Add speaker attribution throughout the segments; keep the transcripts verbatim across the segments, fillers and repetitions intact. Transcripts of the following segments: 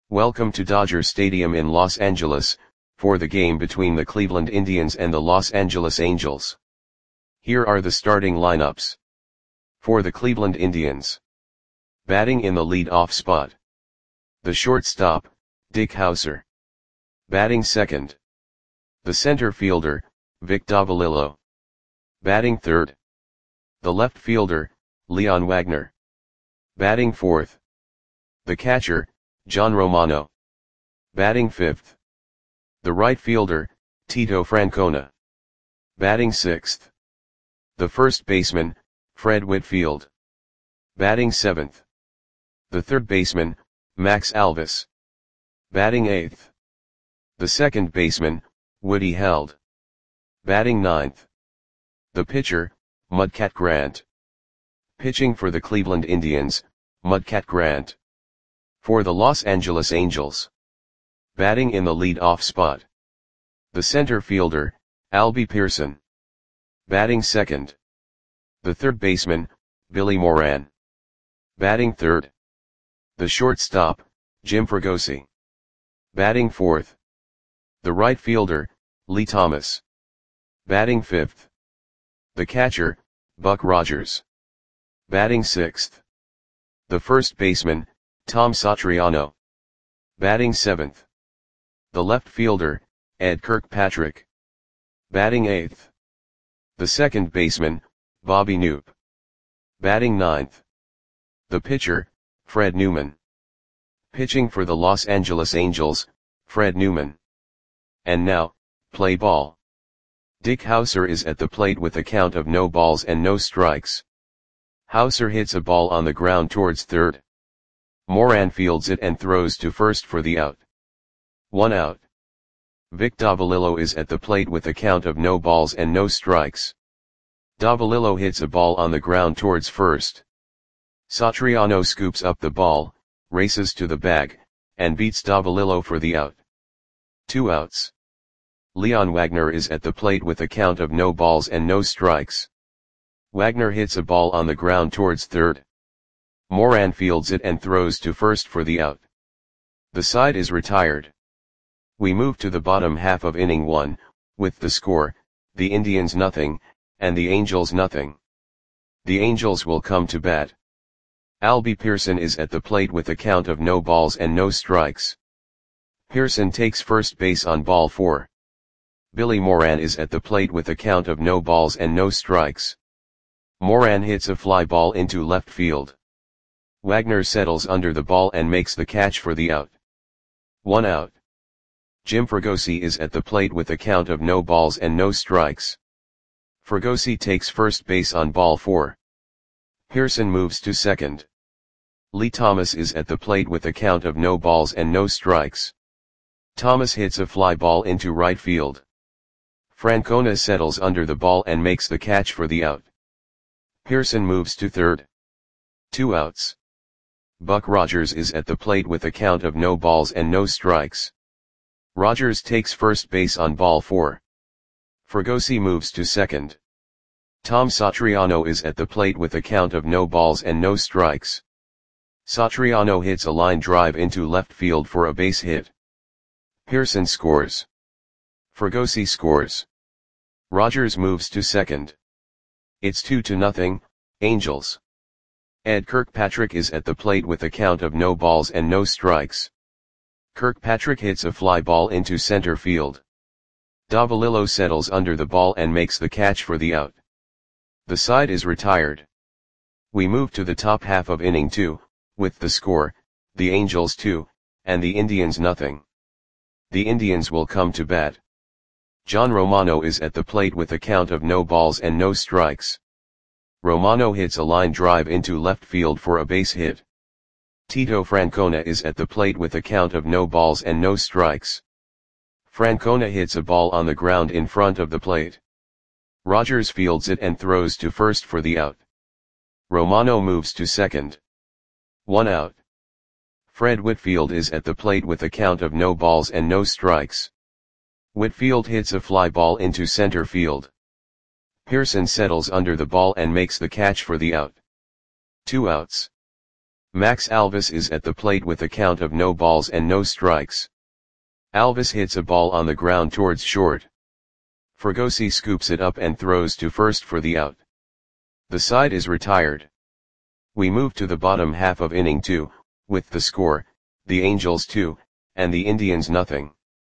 Speaker 1: Welcome to Dodger Stadium in Los Angeles, for the game between the Cleveland Indians and the Los Angeles Angels. Here are the starting lineups. For the Cleveland Indians. Batting in the lead-off spot. The shortstop, Dick Howser. Batting second. The center fielder, Vic Davalillo. Batting third. The left fielder, Leon Wagner. Batting fourth. The catcher, John Romano. Batting fifth. The right fielder, Tito Francona. Batting sixth. The first baseman, Fred Whitfield. Batting seventh. The third baseman, Max Alvis. Batting eighth. The second baseman, Woody Held. Batting ninth. The pitcher, Mudcat Grant. Pitching for the Cleveland Indians, Mudcat Grant. For the Los Angeles Angels. Batting in the lead-off spot. The center fielder, Albie Pearson. Batting second. The third baseman, Billy Moran. Batting third. The shortstop, Jim Fregosi. Batting fourth. The right fielder, Lee Thomas. Batting fifth. The catcher, Buck Rogers. Batting sixth. The first baseman, Tom Satriano. Batting seventh. The left fielder, Ed Kirkpatrick. Batting eighth. The second baseman, Bobby Knoop. Batting ninth. The pitcher, Fred Newman. Pitching for the Los Angeles Angels, Fred Newman. And now, play ball. Dick Howser is at the plate with a count of no balls and no strikes. Howser hits a ball on the ground towards third. Moran fields it and throws to first for the out. One out. Vic Davalillo is at the plate with a count of no balls and no strikes. Davalillo hits a ball on the ground towards first. Satriano scoops up the ball, races to the bag, and beats Davalillo for the out. Two outs. Leon Wagner is at the plate with a count of no balls and no strikes. Wagner hits a ball on the ground towards third. Moran fields it and throws to first for the out. The side is retired. We move to the bottom half of inning one, with the score, the Indians nothing, and the Angels nothing. The Angels will come to bat. Albie Pearson is at the plate with a count of no balls and no strikes. Pearson takes first base on ball four. Billy Moran is at the plate with a count of no balls and no strikes. Moran hits a fly ball into left field. Wagner settles under the ball and makes the catch for the out. One out. Jim Fregosi is at the plate with a count of no balls and no strikes. Fregosi takes first base on ball four. Pearson moves to second. Lee Thomas is at the plate with a count of no balls and no strikes. Thomas hits a fly ball into right field. Francona settles under the ball and makes the catch for the out. Pearson moves to third. Two outs. Buck Rogers is at the plate with a count of no balls and no strikes. Rogers takes first base on ball four. Fregosi moves to second. Tom Satriano is at the plate with a count of no balls and no strikes. Satriano hits a line drive into left field for a base hit. Pearson scores. Fregosi scores. Rogers moves to second. It's two to nothing, Angels. Ed Kirkpatrick is at the plate with a count of no balls and no strikes. Kirkpatrick hits a fly ball into center field. Davalillo settles under the ball and makes the catch for the out. The side is retired. We move to the top half of inning two, with the score, the Angels two, and the Indians nothing. The Indians will come to bat. John Romano is at the plate with a count of no balls and no strikes. Romano hits a line drive into left field for a base hit. Tito Francona is at the plate with a count of no balls and no strikes. Francona hits a ball on the ground in front of the plate. Rogers fields it and throws to first for the out. Romano moves to second. One out. Fred Whitfield is at the plate with a count of no balls and no strikes. Whitfield hits a fly ball into center field. Pearson settles under the ball and makes the catch for the out. Two outs. Max Alvis is at the plate with a count of no balls and no strikes. Alvis hits a ball on the ground towards short. Fregosi scoops it up and throws to first for the out. The side is retired. We move to the bottom half of inning two, with the score, the Angels two, and the Indians nothing.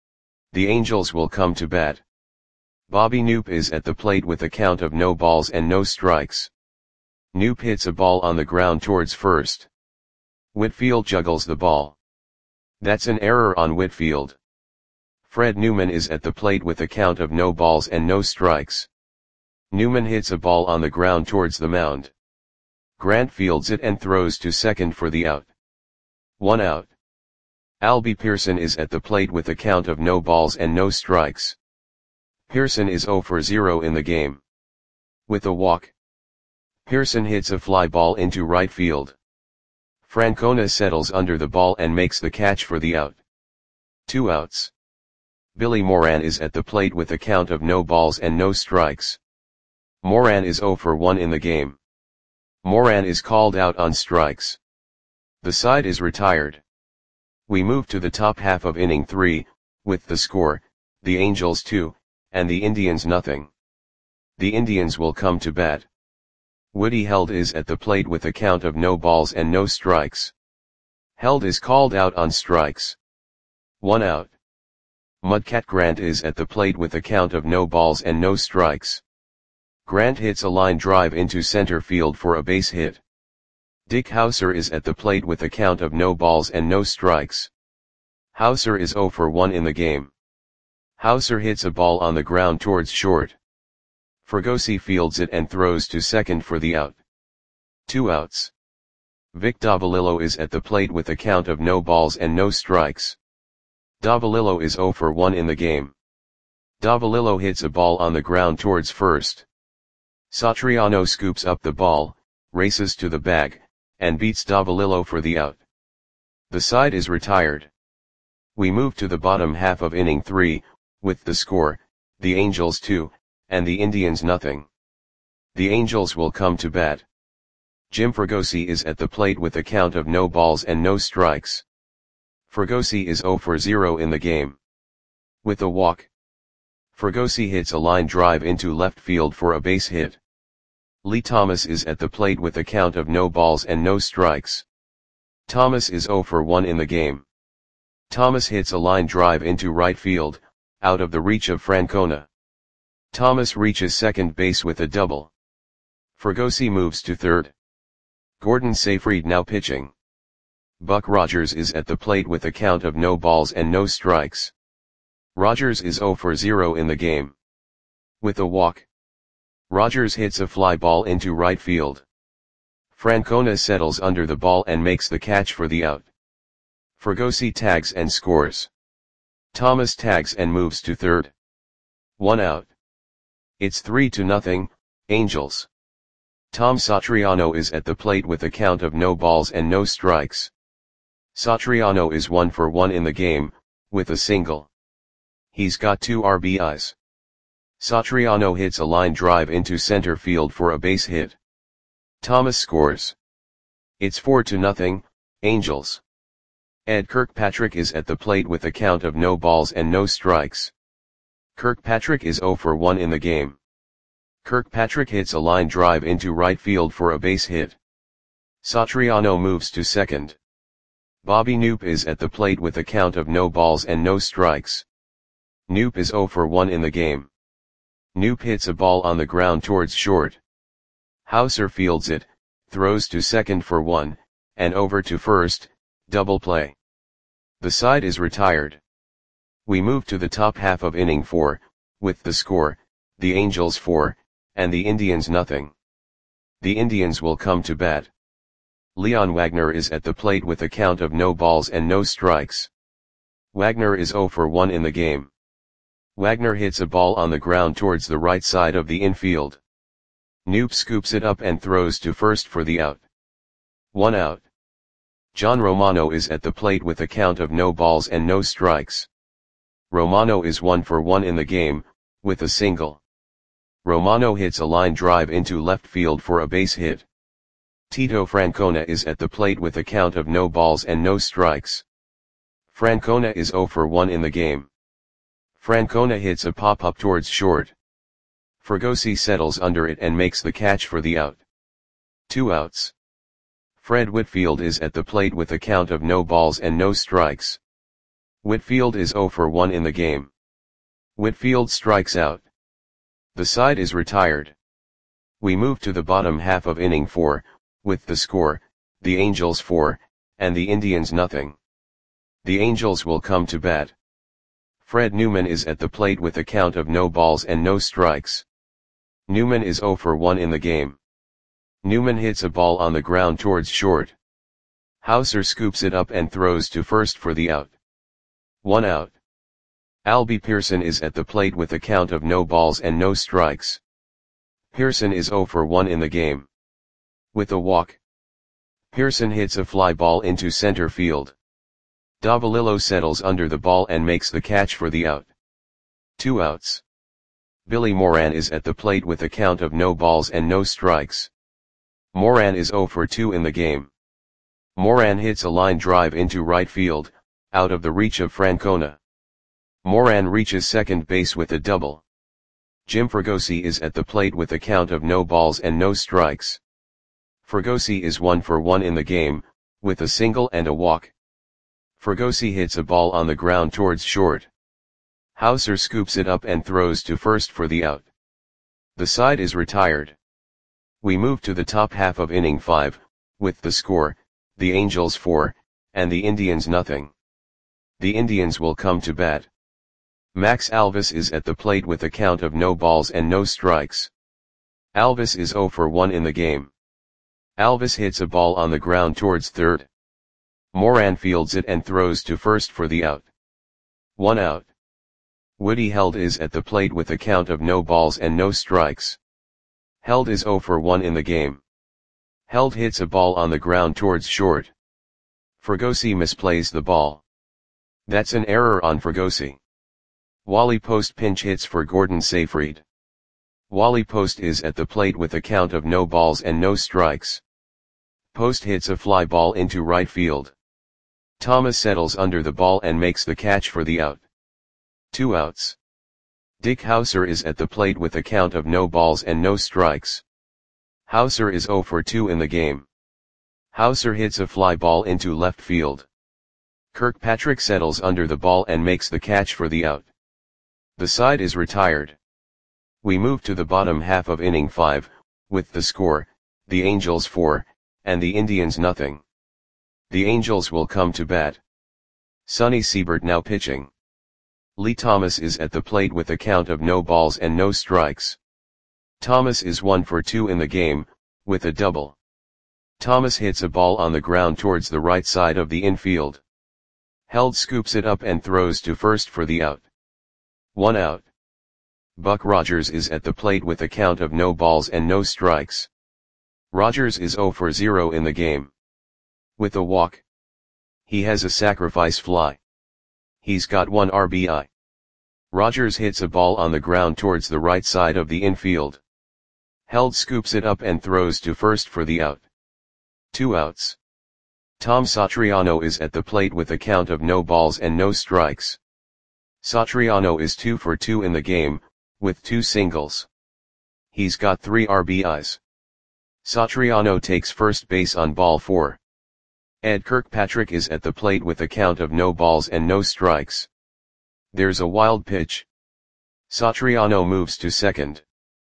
Speaker 1: The Angels will come to bat. Bobby Knoop is at the plate with a count of no balls and no strikes. Knoop hits a ball on the ground towards first. Whitfield juggles the ball. That's an error on Whitfield. Fred Newman is at the plate with a count of no balls and no strikes. Newman hits a ball on the ground towards the mound. Grant fields it and throws to second for the out. One out. Albie Pearson is at the plate with a count of no balls and no strikes. Pearson is zero for zero in the game. With a walk, Pearson hits a fly ball into right field. Francona settles under the ball and makes the catch for the out. Two outs. Billy Moran is at the plate with a count of no balls and no strikes. Moran is zero for one in the game. Moran is called out on strikes. The side is retired. We move to the top half of inning three, with the score, the Angels two, and the Indians nothing. The Indians will come to bat. Woody Held is at the plate with a count of no balls and no strikes. Held is called out on strikes. One out. Mudcat Grant is at the plate with a count of no balls and no strikes. Grant hits a line drive into center field for a base hit. Dick Hauser is at the plate with a count of no balls and no strikes. Hauser is zero for one in the game. Hauser hits a ball on the ground towards short. Fregosi fields it and throws to second for the out. Two outs. Vic Davalillo is at the plate with a count of no balls and no strikes. Davalillo is zero for one in the game. Davalillo hits a ball on the ground towards first. Satriano scoops up the ball, races to the bag, and beats Davalillo for the out. The side is retired. We move to the bottom half of inning three, with the score, the Angels two, and the Indians nothing. The Angels will come to bat. Jim Fregosi is at the plate with a count of no balls and no strikes. Fregosi is zero for zero in the game. With a walk, Fregosi hits a line drive into left field for a base hit. Lee Thomas is at the plate with a count of no balls and no strikes. Thomas is zero for one in the game. Thomas hits a line drive into right field, out of the reach of Francona. Thomas reaches second base with a double. Fregosi moves to third. Gordon Seyfried now pitching. Buck Rogers is at the plate with a count of no balls and no strikes. Rogers is zero for zero in the game. With a walk, Rogers hits a fly ball into right field. Francona settles under the ball and makes the catch for the out. Fregosi tags and scores. Thomas tags and moves to third. One out. It's three to nothing, Angels. Tom Satriano is at the plate with a count of no balls and no strikes. Satriano is one for one in the game, with a single. He's got two R B Is. Satriano hits a line drive into center field for a base hit. Thomas scores. It's four to nothing, Angels. Ed Kirkpatrick is at the plate with a count of no balls and no strikes. Kirkpatrick is zero for one in the game. Kirkpatrick hits a line drive into right field for a base hit. Satriano moves to second. Bobby Knoop is at the plate with a count of no balls and no strikes. Knoop is zero for one in the game. Knoop hits a ball on the ground towards short. Hauser fields it, throws to second for one, and over to first, double play. The side is retired. We move to the top half of inning four, with the score, the Angels four, and the Indians nothing. The Indians will come to bat. Leon Wagner is at the plate with a count of no balls and no strikes. Wagner is zero for one in the game. Wagner hits a ball on the ground towards the right side of the infield. Knoop scoops it up and throws to first for the out. One out. John Romano is at the plate with a count of no balls and no strikes. Romano is one for one in the game, with a single. Romano hits a line drive into left field for a base hit. Tito Francona is at the plate with a count of no balls and no strikes. Francona is zero for one in the game. Francona hits a pop-up towards short. Fregosi settles under it and makes the catch for the out. Two outs. Fred Whitfield is at the plate with a count of no balls and no strikes. Whitfield is zero for one in the game. Whitfield strikes out. The side is retired. We move to the bottom half of inning four, with the score, the Angels four, and the Indians nothing. The Angels will come to bat. Fred Newman is at the plate with a count of no balls and no strikes. Newman is zero for one in the game. Newman hits a ball on the ground towards short. Hauser scoops it up and throws to first for the out. One out. Albie Pearson is at the plate with a count of no balls and no strikes. Pearson is zero for one in the game. With a walk, Pearson hits a fly ball into center field. Davalillo settles under the ball and makes the catch for the out. Two outs. Billy Moran is at the plate with a count of no balls and no strikes. Moran is zero for two in the game. Moran hits a line drive into right field, out of the reach of Francona. Moran reaches second base with a double. Jim Fregosi is at the plate with a count of no balls and no strikes. Fregosi is one for one in the game, with a single and a walk. Fregosi hits a ball on the ground towards short. Hauser scoops it up and throws to first for the out. The side is retired. We move to the top half of inning five, with the score, the Angels four, and the Indians nothing. The Indians will come to bat. Max Alvis is at the plate with a count of no balls and no strikes. Alvis is zero for one in the game. Alvis hits a ball on the ground towards third. Moran fields it and throws to first for the out. One out. Woody Held is at the plate with a count of no balls and no strikes. Held is zero for one in the game. Held hits a ball on the ground towards short. Fregosi misplays the ball. That's an error on Fregosi. Wally Post pinch hits for Gordon Seyfried. Wally Post is at the plate with a count of no balls and no strikes. Post hits a fly ball into right field. Thomas settles under the ball and makes the catch for the out. Two outs. Dick Hauser is at the plate with a count of no balls and no strikes. Hauser is zero for two in the game. Hauser hits a fly ball into left field. Kirkpatrick settles under the ball and makes the catch for the out. The side is retired. We move to the bottom half of inning five, with the score, the Angels four, and the Indians nothing. The Angels will come to bat. Sonny Siebert now pitching. Lee Thomas is at the plate with a count of no balls and no strikes. Thomas is one for two in the game, with a double. Thomas hits a ball on the ground towards the right side of the infield. Held scoops it up and throws to first for the out. One out. Buck Rogers is at the plate with a count of no balls and no strikes. Rogers is zero for zero in the game. With a walk. He has a sacrifice fly. He's got one R B I. Rogers hits a ball on the ground towards the right side of the infield. Held scoops it up and throws to first for the out. Two outs. Tom Satriano is at the plate with a count of no balls and no strikes. Satriano is two for two in the game, with two singles. He's got three R B Is. Satriano takes first base on ball four. Ed Kirkpatrick is at the plate with a count of no balls and no strikes. There's a wild pitch. Satriano moves to second.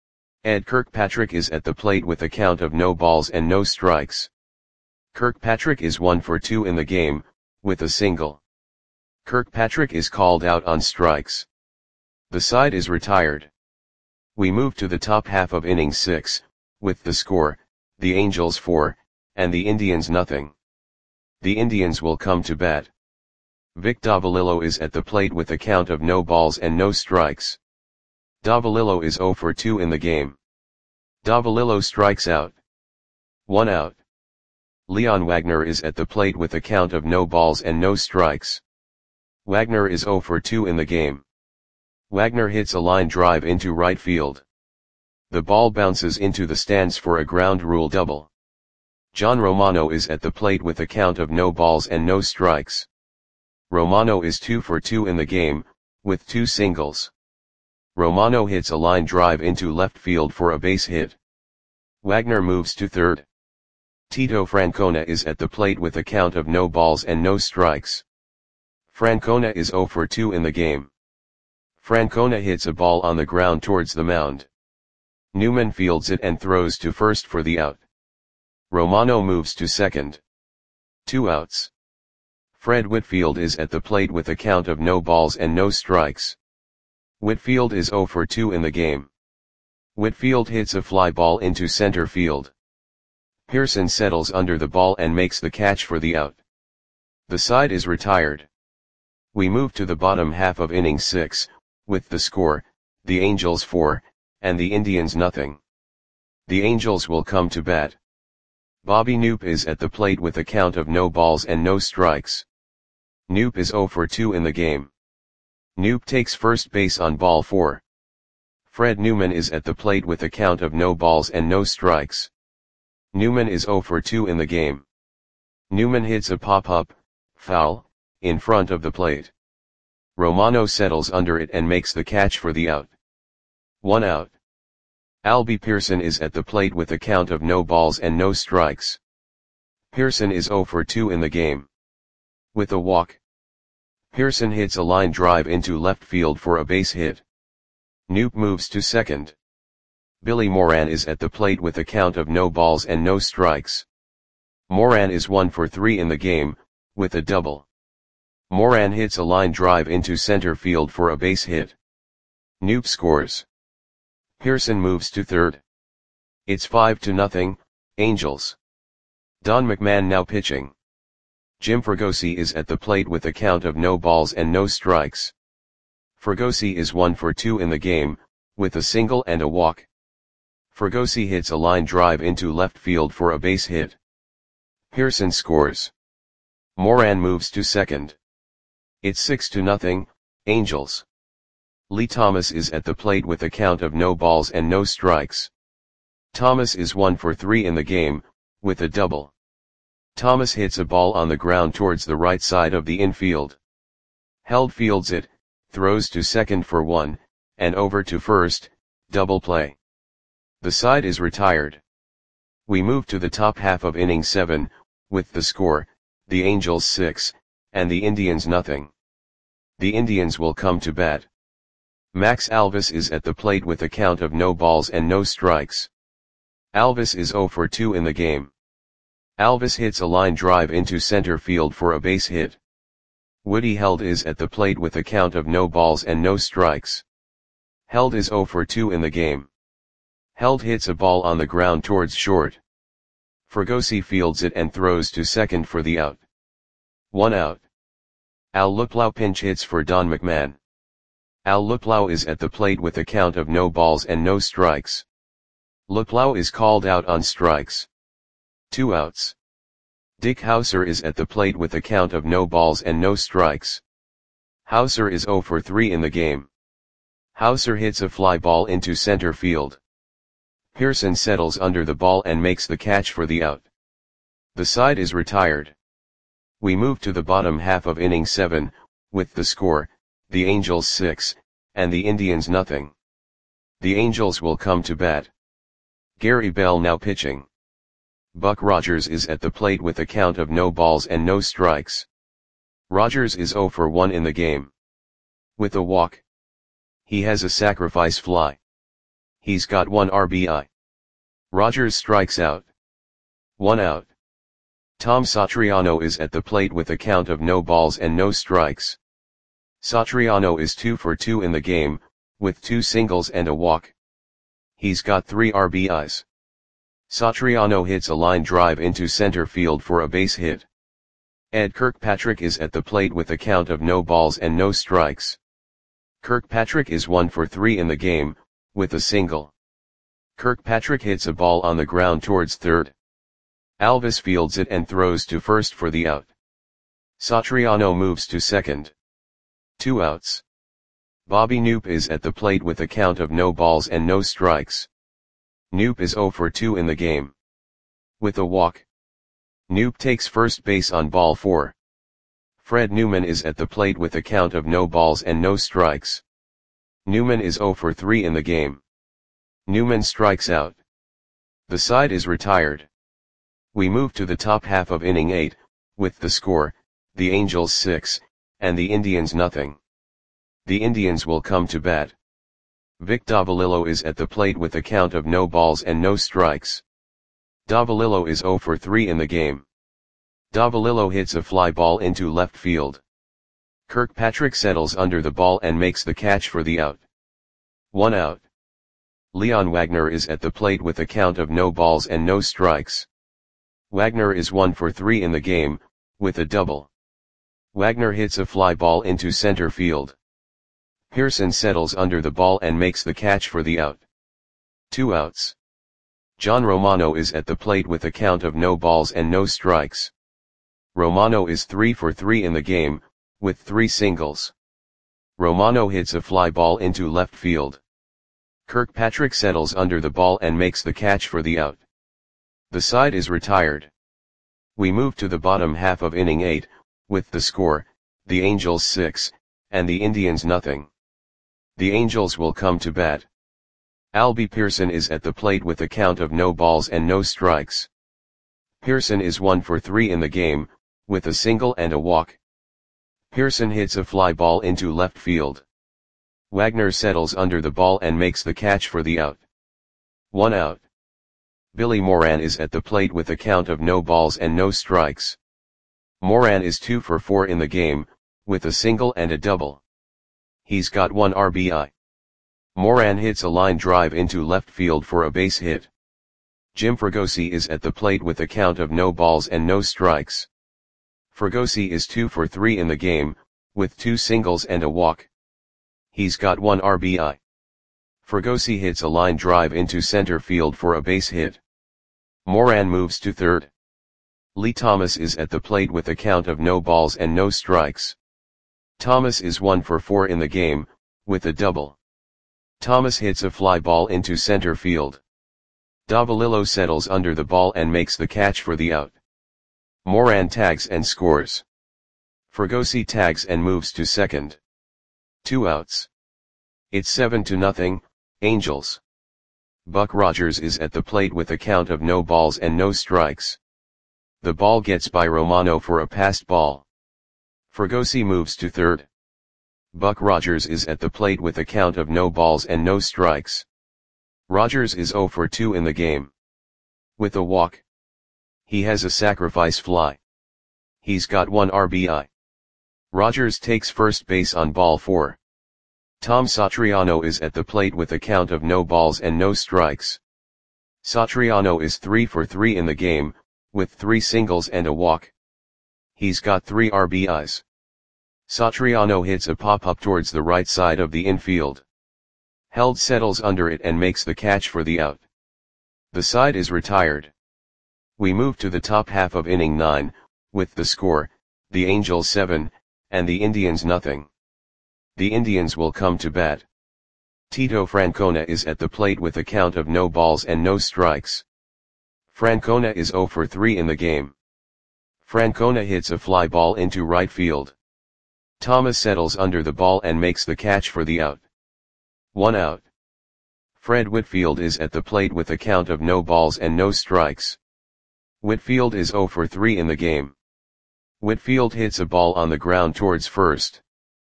Speaker 1: Ed Kirkpatrick is at the plate with a count of no balls and no strikes. Kirkpatrick is one for two in the game, with a single. Kirkpatrick is called out on strikes. The side is retired. We move to the top half of inning six, with the score, the Angels four, and the Indians nothing. The Indians will come to bat. Vic Davalillo is at the plate with a count of no balls and no strikes. Davalillo is zero for two in the game. Davalillo strikes out. One out. Leon Wagner is at the plate with a count of no balls and no strikes. Wagner is zero for two in the game. Wagner hits a line drive into right field. The ball bounces into the stands for a ground rule double. John Romano is at the plate with a count of no balls and no strikes. Romano is two for two in the game, with two singles. Romano hits a line drive into left field for a base hit. Wagner moves to third. Tito Francona is at the plate with a count of no balls and no strikes. Francona is zero for two in the game. Francona hits a ball on the ground towards the mound. Newman fields it and throws to first for the out. Romano moves to second. Two outs. Fred Whitfield is at the plate with a count of no balls and no strikes. Whitfield is zero for two in the game. Whitfield hits a fly ball into center field. Pearson settles under the ball and makes the catch for the out. The side is retired. We move to the bottom half of inning six, with the score, the Angels four, and the Indians nothing. The Angels will come to bat. Bobby Knoop is at the plate with a count of no balls and no strikes. Knoop is zero for two in the game. Knoop takes first base on ball four. Fred Newman is at the plate with a count of no balls and no strikes. Newman is zero for two in the game. Newman hits a pop-up, foul, in front of the plate. Romano settles under it and makes the catch for the out. One out. Albie Pearson is at the plate with a count of no balls and no strikes. Pearson is zero for two in the game. With a walk. Pearson hits a line drive into left field for a base hit. Knoop moves to second. Billy Moran is at the plate with a count of no balls and no strikes. Moran is one for three in the game, with a double. Moran hits a line drive into center field for a base hit. Knoop scores. Pearson moves to third. It's five to nothing, Angels. Don McMahon now pitching. Jim Fregosi is at the plate with a count of no balls and no strikes. Fregosi is one for two in the game, with a single and a walk. Fregosi hits a line drive into left field for a base hit. Pearson scores. Moran moves to second. It's six to nothing, Angels. Lee Thomas is at the plate with a count of no balls and no strikes. Thomas is one for three in the game, with a double. Thomas hits a ball on the ground towards the right side of the infield. Held fields it, throws to second for one, and over to first, double play. The side is retired. We move to the top half of inning seven, with the score, the Angels six, and the Indians nothing. The Indians will come to bat. Max Alvis is at the plate with a count of no balls and no strikes. Alvis is zero for two in the game. Alvis hits a line drive into center field for a base hit. Woody Held is at the plate with a count of no balls and no strikes. Held is zero for two in the game. Held hits a ball on the ground towards short. Fregosi fields it and throws to second for the out. One out. Al Luplow pinch hits for Don McMahon. Al Luplow is at the plate with a count of no balls and no strikes. Luplow is called out on strikes. Two outs. Dick Hauser is at the plate with a count of no balls and no strikes. Hauser is zero for three in the game. Hauser hits a fly ball into center field. Pearson settles under the ball and makes the catch for the out. The side is retired. We move to the bottom half of inning seven, with the score, the Angels six, and the Indians nothing. The Angels will come to bat. Gary Bell now pitching. Buck Rogers is at the plate with a count of no balls and no strikes. Rogers is zero for one in the game. With a walk. He has a sacrifice fly. He's got one R B I. Rogers strikes out. One out. Tom Satriano is at the plate with a count of no balls and no strikes. Satriano is two for two in the game, with two singles and a walk. He's got three R B Is. Satriano hits a line drive into center field for a base hit. Ed Kirkpatrick is at the plate with a count of no balls and no strikes. Kirkpatrick is one for three in the game, with a single. Kirkpatrick hits a ball on the ground towards third. Alvis fields it and throws to first for the out. Satriano moves to second. Two outs. Bobby Knoop is at the plate with a count of no balls and no strikes. Knoop is zero for two in the game. With a walk. Noop takes first base on ball four. Fred Newman is at the plate with a count of no balls and no strikes. Newman is zero for three in the game. Newman strikes out. The side is retired. We move to the top half of inning eight, with the score, the Angels six, and the Indians nothing. The Indians will come to bat. Vic Davalillo is at the plate with a count of no balls and no strikes. Davalillo is zero for three in the game. Davalillo hits a fly ball into left field. Kirkpatrick settles under the ball and makes the catch for the out. One out. Leon Wagner is at the plate with a count of no balls and no strikes. Wagner is one for three in the game, with a double. Wagner hits a fly ball into center field. Pearson settles under the ball and makes the catch for the out. Two outs. John Romano is at the plate with a count of no balls and no strikes. Romano is three for three in the game, with three singles. Romano hits a fly ball into left field. Kirkpatrick settles under the ball and makes the catch for the out. The side is retired. We move to the bottom half of inning eight, with the score, the Angels six, and the Indians nothing. The Angels will come to bat. Albie Pearson is at the plate with a count of no balls and no strikes. Pearson is one for three in the game, with a single and a walk. Pearson hits a fly ball into left field. Wagner settles under the ball and makes the catch for the out. One out. Billy Moran is at the plate with a count of no balls and no strikes. Moran is two for four in the game, with a single and a double. He's got one R B I. Moran hits a line drive into left field for a base hit. Jim Fregosi is at the plate with a count of no balls and no strikes. Fregosi is two for three in the game, with two singles and a walk. He's got one R B I. Fregosi hits a line drive into center field for a base hit. Moran moves to third. Lee Thomas is at the plate with a count of no balls and no strikes. Thomas is one for four in the game, with a double. Thomas hits a fly ball into center field. Davalillo settles under the ball and makes the catch for the out. Moran tags and scores. Fregosi tags and moves to second. Two outs. It's seven to nothing, Angels. Buck Rogers is at the plate with a count of no balls and no strikes. The ball gets by Romano for a passed ball. Fregosi moves to third. Buck Rogers is at the plate with a count of no balls and no strikes. Rogers is zero for two in the game. With a walk. He has a sacrifice fly. He's got one R B I. Rogers takes first base on ball four. Tom Satriano is at the plate with a count of no balls and no strikes. Satriano is three for three in the game, with three singles and a walk. He's got three R B Is. Satriano hits a pop-up towards the right side of the infield. Held settles under it and makes the catch for the out. The side is retired. We move to the top half of inning nine, with the score, the Angels seven, and the Indians nothing. The Indians will come to bat. Tito Francona is at the plate with a count of no balls and no strikes. Francona is zero for three in the game. Francona hits a fly ball into right field. Thomas settles under the ball and makes the catch for the out. One out. Fred Whitfield is at the plate with a count of no balls and no strikes. Whitfield is zero for three in the game. Whitfield hits a ball on the ground towards first.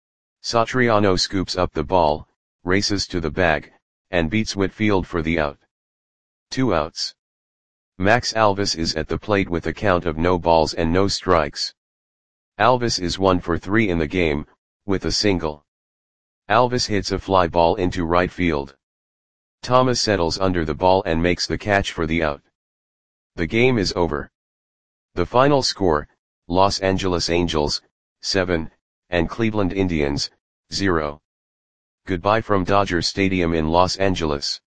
Speaker 1: Satriano scoops up the ball, races to the bag, and beats Whitfield for the out. Two outs. Max Alvis is at the plate with a count of no balls and no strikes. Alvis is one for three in the game, with a single. Alvis hits a fly ball into right field. Thomas settles under the ball and makes the catch for the out. The game is over. The final score, Los Angeles Angels, seven, and Cleveland Indians, zero. Goodbye from Dodger Stadium in Los Angeles.